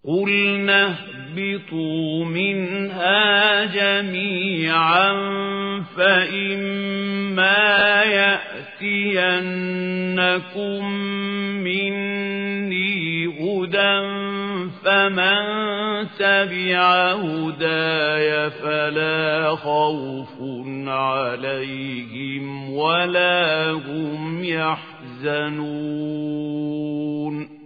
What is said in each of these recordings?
قُلْنَا اهْبِطُوا مِنْهَا جَمِيعًا فَإِمَّا يَأْتِيَنَّكُم مِّنِّي هُدًى فَمَن تَبِعَ هُدَايَ فَلَا خَوْفٌ عَلَيْهِمْ وَلَا هُمْ يَحْزَنُونَ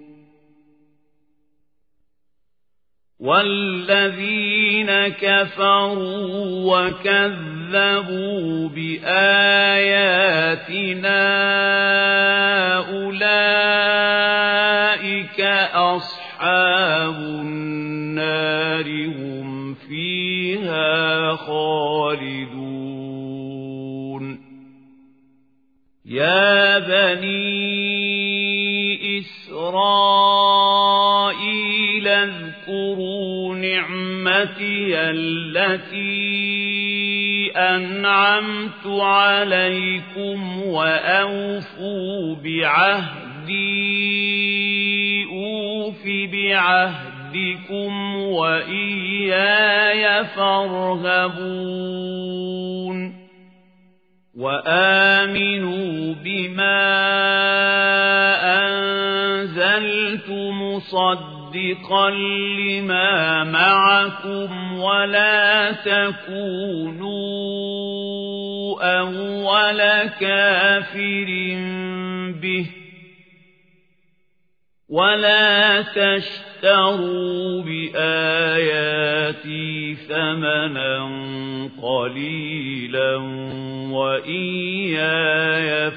وَالَّذِينَ كَفَرُوا وَكَذَّبُوا بِآيَاتِنَا أُولَئِكَ أَصْحَابُ النَّارِ هُمْ فِيهَا خَالِدُونَ يَا بَنِي إِسْرَائِيلَ اذْكُرُوا نِعْمَتِيَ الَّتِي أَنْعَمْتُ عَلَيْكُمْ وَأَوْفُوا بِعَهْدِي أُوفِ بِعَهْدِكُمْ وَإِيَّايَ فَارْهَبُونِ وَآمِنُوا بِمَا أَنزَلْتُ مُصَدِّقًا لِمَا مَعَكُمْ وَلَا تَكُونُوا أَوَّلَ كَافِرٍ بِهِ وَلَا تَشْتَرُوا بِآيَاتِي ثَمَنًا قَلِيلًا وَإِيَّايَ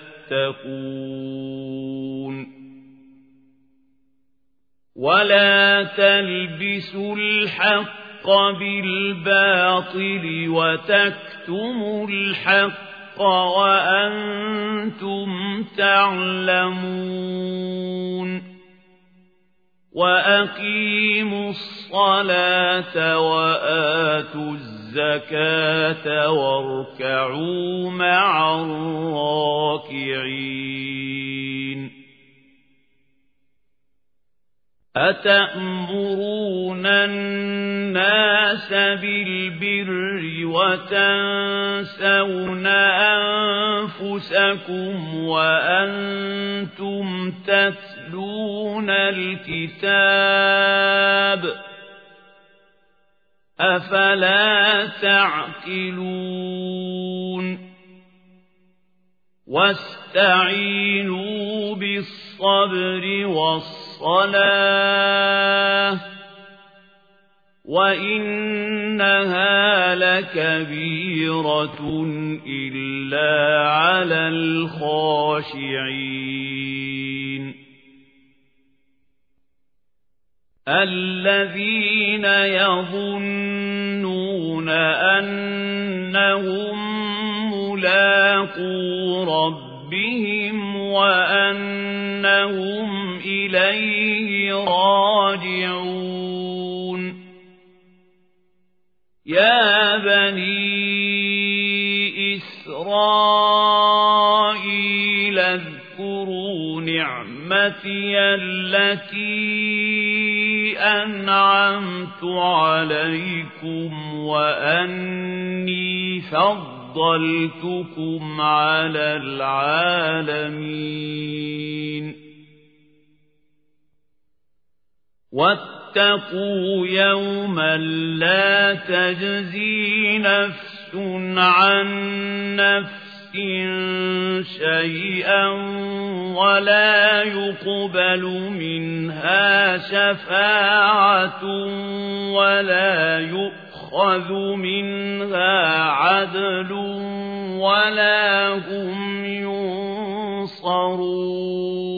فَاتَّقُونِ وَلَا تَلْبِسُوا الْحَقَّ بِالْبَاطِلِ وَتَكْتُمُوا الْحَقَّ وَأَنْتُمْ تَعْلَمُونَ وَأَقِيمُوا الصَّلَاةَ وَآتُوا الزَّكَاةَ وَارْكَعُوا مَعَ الرَّاكِعِينَ أَتَأْمُرُونَ النَّاسَ بِالْبِرِّ وَتَنْسَوْنَ أَنفُسَكُمْ وَأَنْتُمْ تَتْلُونَ الْكِتَابَ أَفَلَا تَعْقِلُونَ وَاسْتَعِينُوا بِالصَّبْرِ وَالصَّلَاةِ وَإِنَّهَا لَكَبِيرَةٌ إِلَّا عَلَى الْخَاشِعِينَ الَّذِينَ يَظُنُّونَ أَنَّهُم مُّلَاقُو رَبِّهِمْ وَأَنَّهُمْ إِلَيْهِ راجعون يَا بَنِي إِسْرَائِيلَ اذْكُرُوا نِعْمَتِيَ الَّتِي أَنْعَمْتُ عَلَيْكُمْ وَأَنِّي فَضَّلْتُكُمْ عَلَى الْعَالَمِينَ وَاتَّقُوا يَوْمًا لَّا تَجْزِي نَفْسٌ عَن نَّفْسٍ شَيْئًا وَلَا يُقْبَلُ مِنْهَا شَفَاعَةٌ وَلَا يُؤْخَذُ مِنْهَا عَدْلٌ وَلَا هُمْ يُنصَرُونَ